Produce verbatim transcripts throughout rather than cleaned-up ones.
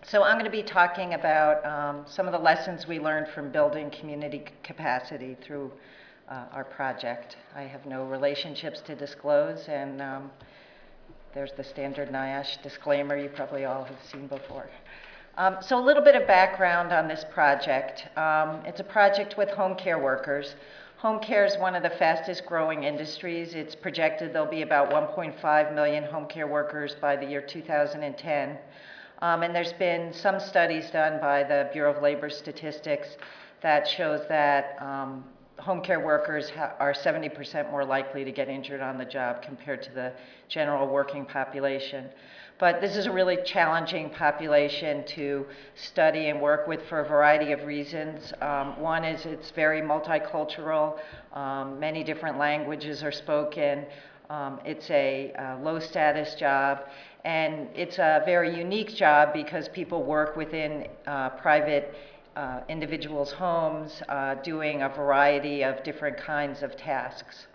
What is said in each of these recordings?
So I'm going to be talking about um, some of the lessons we learned from building community capacity through uh, our project. I have no relationships to disclose, and um, there's the standard NIOSH disclaimer you probably all have seen before. Um, so a little bit of background on this project. Um, it's a project with home care workers. Home care is one of the fastest growing industries. It's projected there'll be about one point five million home care workers by the year two thousand ten. Um, and there's been some studies done by the Bureau of Labor Statistics that shows that um, home care workers ha are seventy percent more likely to get injured on the job compared to the general working population. But this is a really challenging population to study and work with for a variety of reasons. Um, one is it's very multicultural. Um, many different languages are spoken. Um, it's a uh, low status job, and it's a very unique job because people work within uh, private uh, individuals' homes uh, doing a variety of different kinds of tasks.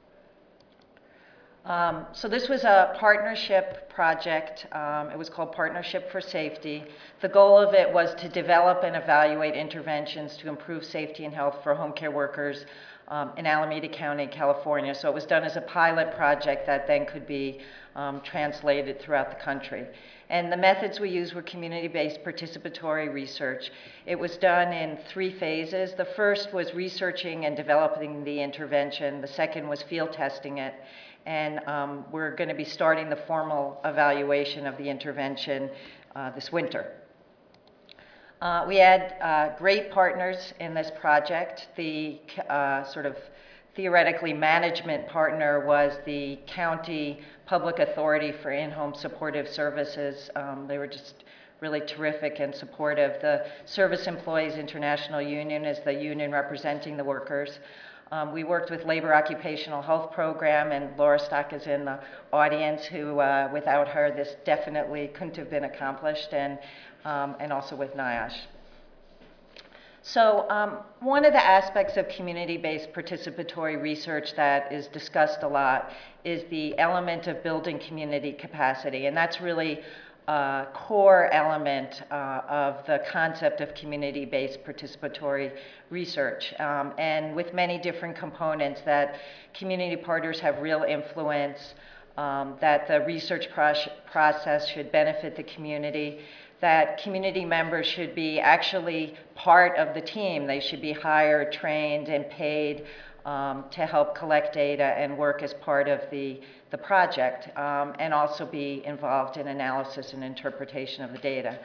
Um, so this was a partnership project. Um, it was called Partnership for Safety. The goal of it was to develop and evaluate interventions to improve safety and health for home care workers um, in Alameda County, California. So it was done as a pilot project that then could be um, translated throughout the country. And the methods we used were community-based participatory research. It was done in three phases. The first was researching and developing the intervention. The second was field testing it. And um, we're going to be starting the formal evaluation of the intervention uh, this winter. Uh, we had uh, great partners in this project. The uh, sort of theoretically management partner was the County Public Authority for In-Home Supportive Services. Um, they were just really terrific and supportive. The Service Employees International Union is the union representing the workers. Um, we worked with Labor Occupational Health Program, and Laura Stock is in the audience, who uh, without her this definitely couldn't have been accomplished, and, um, and also with NIOSH. So um, one of the aspects of community-based participatory research that is discussed a lot is the element of building community capacity, and that's really a core element uh, of the concept of community-based participatory research. Um, and with many different components, that community partners have real influence, um, that the research pro process should benefit the community, that community members should be actually part of the team. They should be hired, trained, and paid um, to help collect data and work as part of the, the project, um, and also be involved in analysis and interpretation of the data.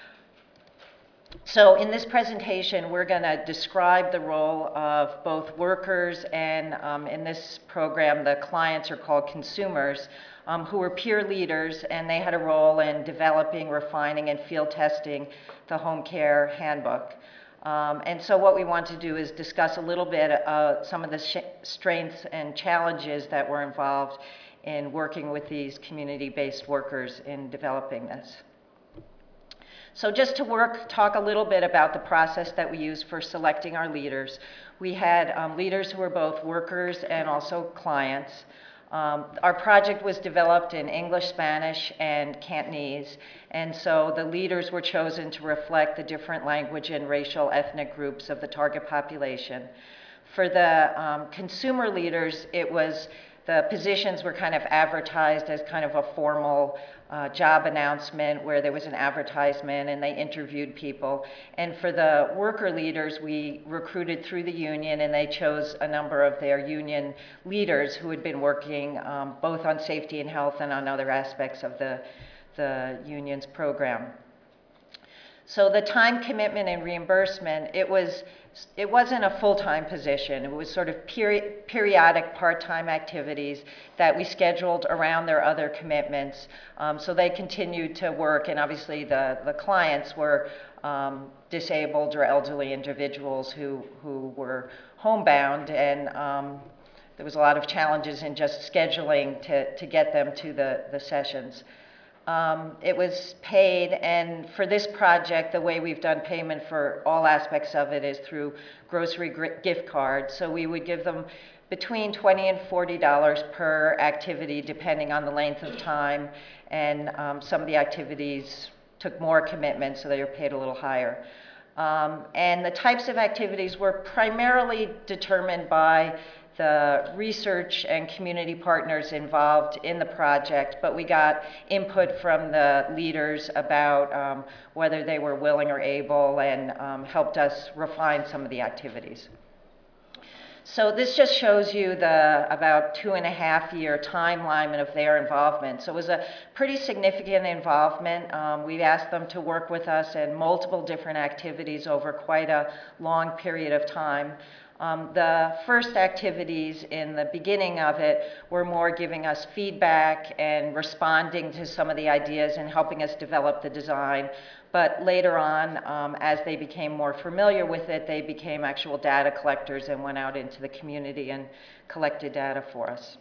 So in this presentation, we're going to describe the role of both workers and, um, in this program, the clients are called consumers, um, who were peer leaders, and they had a role in developing, refining, and field testing the home care handbook. Um, and so what we want to do is discuss a little bit uh, some of the sh strengths and challenges that were involved in working with these community-based workers in developing this. So just to work, talk a little bit about the process that we used for selecting our leaders. We had um, leaders who were both workers and also clients. Um, our project was developed in English, Spanish, and Cantonese, and so the leaders were chosen to reflect the different language and racial ethnic groups of the target population. For the um, consumer leaders, it was the positions were kind of advertised as kind of a formal uh, job announcement where there was an advertisement and they interviewed people. And for the worker leaders, we recruited through the union, and they chose a number of their union leaders who had been working um, both on safety and health and on other aspects of the, the union's program. So the time commitment and reimbursement, it was It wasn't a full-time position. It was sort of peri periodic part-time activities that we scheduled around their other commitments. Um, so they continued to work, and obviously the, the clients were um, disabled or elderly individuals who, who were homebound, and um, there was a lot of challenges in just scheduling to, to get them to the, the sessions. Um, it was paid, and for this project, the way we've done payment for all aspects of it is through grocery gift cards. So we would give them between twenty and forty dollars per activity, depending on the length of time, and um, some of the activities took more commitment, so they were paid a little higher. Um, and the types of activities were primarily determined by the research and community partners involved in the project, but we got input from the leaders about um, whether they were willing or able, and um, helped us refine some of the activities. So this just shows you the about two and a half year timeline of their involvement. So it was a pretty significant involvement. Um, we asked them to work with us in multiple different activities over quite a long period of time. Um, the first activities in the beginning of it were more giving us feedback and responding to some of the ideas and helping us develop the design. But later on, um, as they became more familiar with it, they became actual data collectors and went out into the community and collected data for us.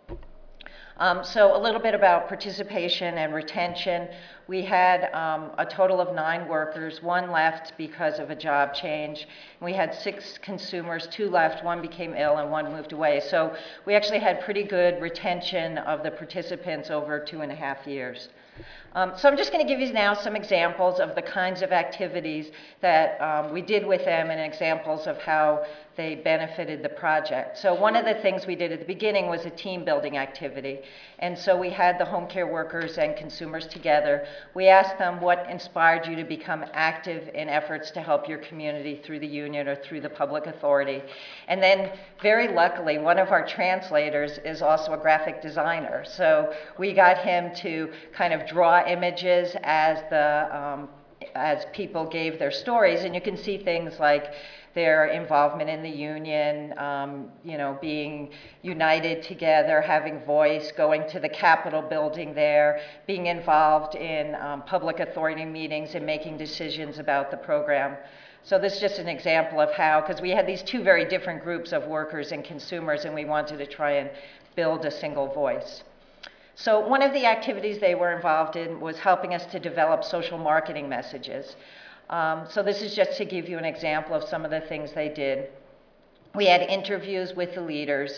Um, so a little bit about participation and retention. We had um, a total of nine workers. One left because of a job change. We had six consumers, two left, one became ill, and one moved away. So we actually had pretty good retention of the participants over two and a half years. Um, so I'm just going to give you now some examples of the kinds of activities that um, we did with them and examples of how they benefited the project. So one of the things we did at the beginning was a team building activity. And so we had the home care workers and consumers together. We asked them what inspired you to become active in efforts to help your community through the union or through the public authority. And then very luckily, one of our translators is also a graphic designer. So we got him to kind of draw images as the um, as people gave their stories, and you can see things like their involvement in the union, um, you know, being united together, having voice, going to the Capitol building there, being involved in um, public authority meetings and making decisions about the program. So this is just an example of how, because we had these two very different groups of workers and consumers, and we wanted to try and build a single voice. So one of the activities they were involved in was helping us to develop social marketing messages. Um, so this is just to give you an example of some of the things they did. We had interviews with the leaders,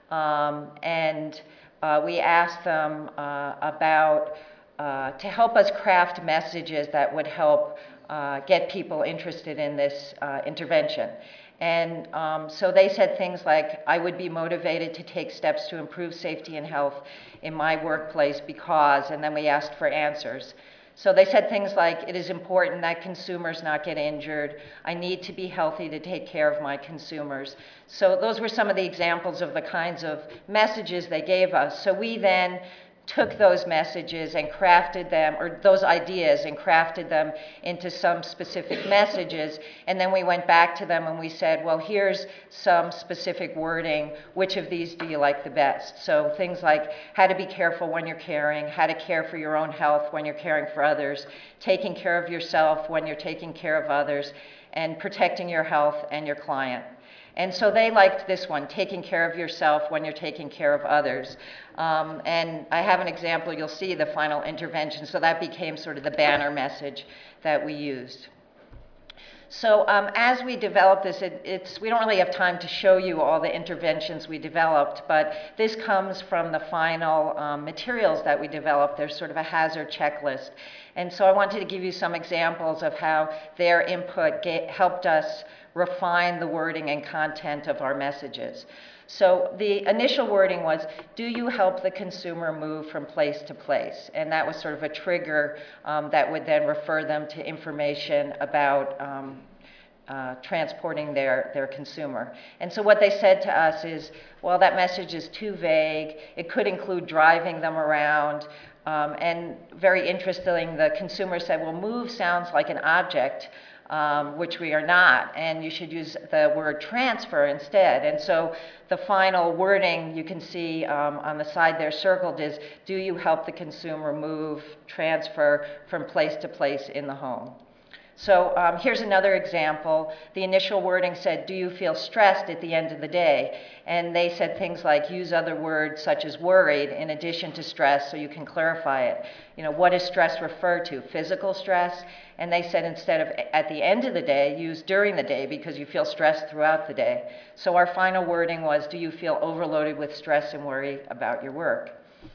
um, and uh, we asked them uh, about, uh, to help us craft messages that would help uh, get people interested in this uh, intervention. And um, so they said things like, I would be motivated to take steps to improve safety and health in my workplace because, and then we asked for answers. So they said things like, it is important that consumers not get injured. I need to be healthy to take care of my consumers. So those were some of the examples of the kinds of messages they gave us. So we then took those messages and crafted them, or those ideas and crafted them into some specific messages, and then we went back to them and we said, well, here's some specific wording, which of these do you like the best? So things like how to be careful when you're caring, how to care for your own health when you're caring for others, taking care of yourself when you're taking care of others, and protecting your health and your client. And so they liked this one, taking care of yourself when you're taking care of others. Um, and I have an example, you'll see the final intervention, so that became sort of the banner message that we used. So um, as we developed this, it, it's, we don't really have time to show you all the interventions we developed, but this comes from the final um, materials that we developed. There's sort of a hazard checklist. And so I wanted to give you some examples of how their input get, helped us refine the wording and content of our messages. So the initial wording was, do you help the consumer move from place to place? And that was sort of a trigger um, that would then refer them to information about um, uh, transporting their, their consumer. And so what they said to us is, well, that message is too vague. It could include driving them around. Um, and very interesting, the consumer said, well, move sounds like an object. Um, which we are not, and you should use the word transfer instead. And so the final wording you can see um, on the side there circled is, do you help the consumer move, transfer from place to place in the home? So um, here's another example. The initial wording said, do you feel stressed at the end of the day? And they said things like, use other words such as worried in addition to stress so you can clarify it. You know, what does stress refer to? Physical stress? And they said instead of at the end of the day, use during the day because you feel stressed throughout the day. So our final wording was, do you feel overloaded with stress and worry about your work?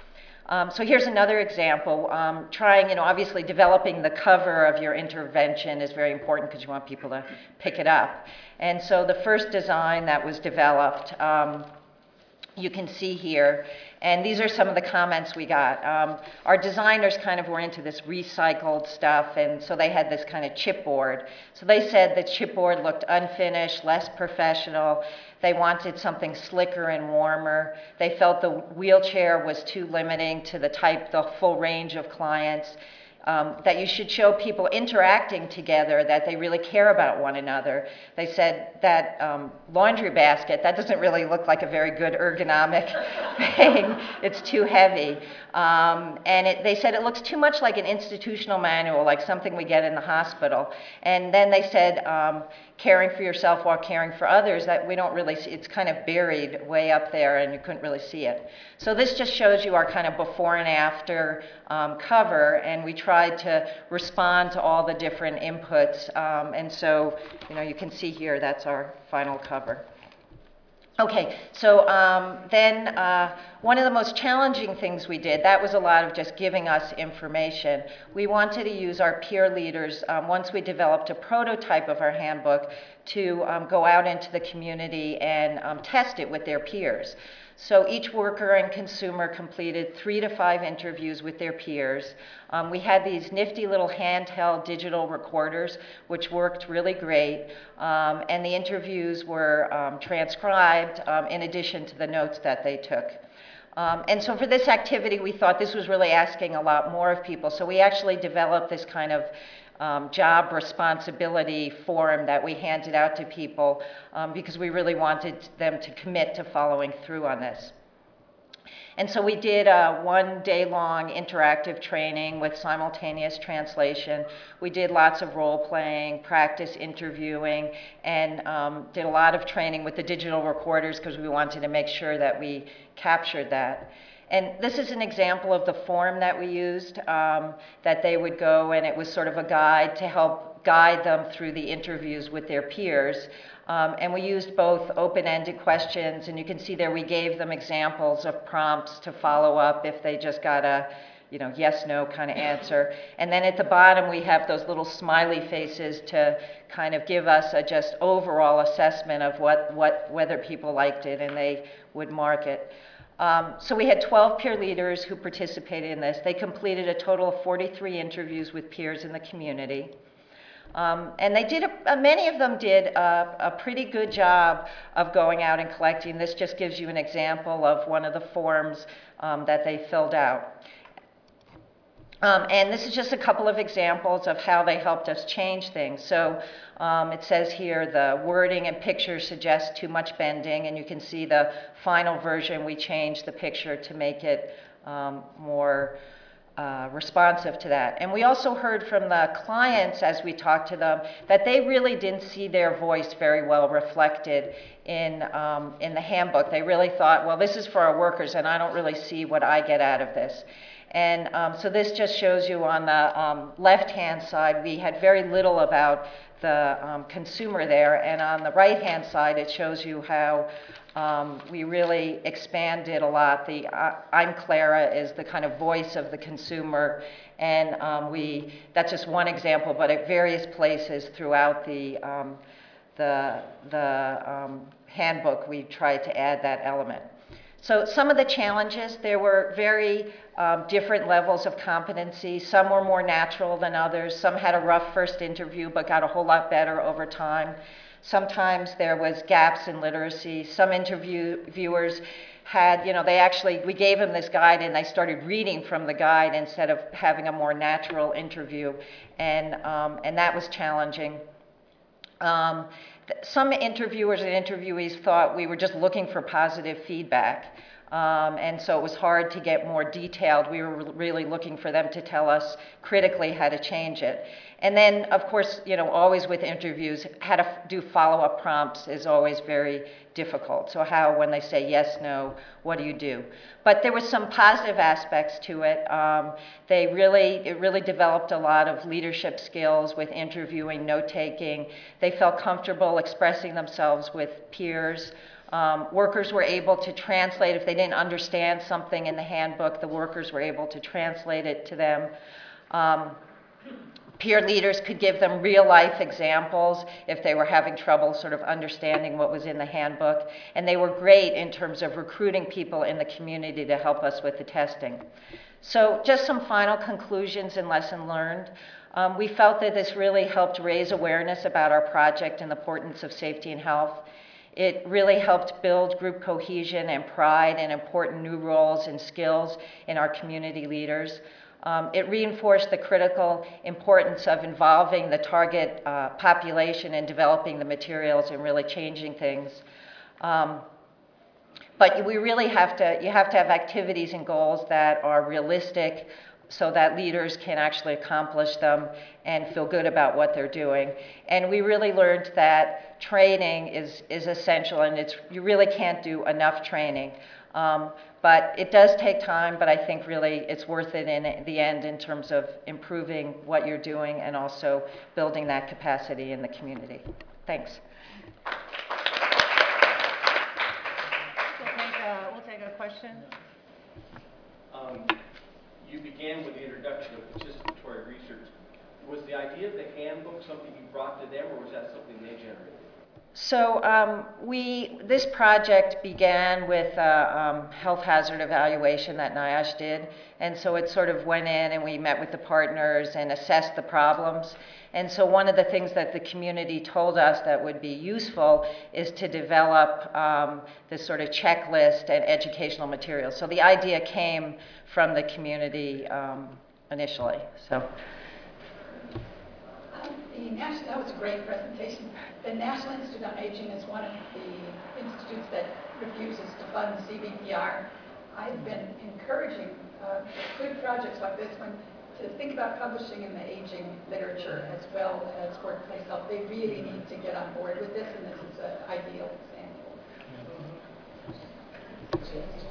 Um, so here's another example. Um, trying, you know, obviously developing the cover of your intervention is very important because you want people to pick it up. And so the first design that was developed, um, you can see here, and these are some of the comments we got. Um, our designers kind of were into this recycled stuff, and so they had this kind of chipboard. So they said the chipboard looked unfinished, less professional. They wanted something slicker and warmer. They felt the wheelchair was too limiting to the type, the full range of clients. Um, that you should show people interacting together, that they really care about one another. They said that um, laundry basket, that doesn't really look like a very good ergonomic thing. It's too heavy. Um, and it, they said it looks too much like an institutional manual, like something we get in the hospital. And then they said um, caring for yourself while caring for others, that we don't really see, it's kind of buried way up there and you couldn't really see it. So this just shows you our kind of before and after um, cover, and we tried to respond to all the different inputs. Um, and so, you know, you can see here, that's our final cover. Okay, so um, then uh, one of the most challenging things we did, that was a lot of just giving us information. We wanted to use our peer leaders, um, once we developed a prototype of our handbook, to um, go out into the community and um, test it with their peers. So each worker and consumer completed three to five interviews with their peers. Um, we had these nifty little handheld digital recorders, which worked really great. Um, and the interviews were um, transcribed um, in addition to the notes that they took. Um, and so for this activity, we thought this was really asking a lot more of people. So we actually developed this kind of Um, job responsibility form that we handed out to people um, because we really wanted them to commit to following through on this. And so we did a one day long interactive training with simultaneous translation. We did lots of role playing, practice interviewing, and um, did a lot of training with the digital recorders because we wanted to make sure that we captured that. And this is an example of the form that we used, um, that they would go, and it was sort of a guide to help guide them through the interviews with their peers. Um, and we used both open-ended questions, and you can see there we gave them examples of prompts to follow up if they just got a, you know, yes, no kind of answer. And then at the bottom we have those little smiley faces to kind of give us a just overall assessment of what, what, whether people liked it, and they would mark it. Um, so we had twelve peer leaders who participated in this. They completed a total of forty-three interviews with peers in the community. Um, and they did, a, many of them did a, a pretty good job of going out and collecting. This just gives you an example of one of the forms um, that they filled out. Um, and this is just a couple of examples of how they helped us change things. So um, it says here the wording and pictures suggest too much bending, and you can see the final version, we changed the picture to make it um, more uh, responsive to that. And we also heard from the clients as we talked to them that they really didn't see their voice very well reflected in, um, in the handbook. They really thought, well, this is for our workers, and I don't really see what I get out of this. And um, so this just shows you on the um, left-hand side, we had very little about the um, consumer there. And on the right-hand side, it shows you how um, we really expanded a lot. The uh, I'm Clara is the kind of voice of the consumer. And um, we, that's just one example, but at various places throughout the, um, the, the um, handbook, we tried to add that element. So some of the challenges, there were very um, different levels of competency. Some were more natural than others. Some had a rough first interview but got a whole lot better over time. Sometimes there was gaps in literacy. Some interviewers had, you know, they actually, we gave them this guide and they started reading from the guide instead of having a more natural interview. And, um, and that was challenging. Um, Some interviewers and interviewees thought we were just looking for positive feedback. Um, and so it was hard to get more detailed. We were really looking for them to tell us critically how to change it. And then, of course, you know, always with interviews, how to do follow-up prompts is always very difficult. So how, when they say yes, no, what do you do? But there was some positive aspects to it. Um, they really, it really developed a lot of leadership skills with interviewing, note-taking. They felt comfortable expressing themselves with peers. Um, workers were able to translate. If they didn't understand something in the handbook, the workers were able to translate it to them. Um, peer leaders could give them real-life examples if they were having trouble sort of understanding what was in the handbook. And they were great in terms of recruiting people in the community to help us with the testing. So just some final conclusions and lesson learned. Um, we felt that this really helped raise awareness about our project and the importance of safety and health. It really helped build group cohesion and pride and important new roles and skills in our community leaders. Um, it reinforced the critical importance of involving the target uh, population in developing the materials and really changing things. Um, but we really have to, you have to have activities and goals that are realistic, so that leaders can actually accomplish them and feel good about what they're doing. And we really learned that training is, is essential, and it's, you really can't do enough training. Um, but it does take time, but I think really it's worth it in the end in terms of improving what you're doing and also building that capacity in the community. Thanks. We'll take a, we'll take a question. Um, You began with the introduction of participatory research. Was the idea of the handbook something you brought to them, or was that something they generated? So um, we, this project began with a um, health hazard evaluation that NIOSH did. And so it sort of went in and we met with the partners and assessed the problems. And so one of the things that the community told us that would be useful is to develop um, this sort of checklist and educational materials. So the idea came from the community um, initially. So. Um, the national, that was a great presentation. The National Institute on Aging is one of the institutes that refuses to fund C V P R. I've been encouraging uh, good projects like this one to think about publishing in the aging literature as well as workplace health. They really need to get on board with this, and this is an ideal example.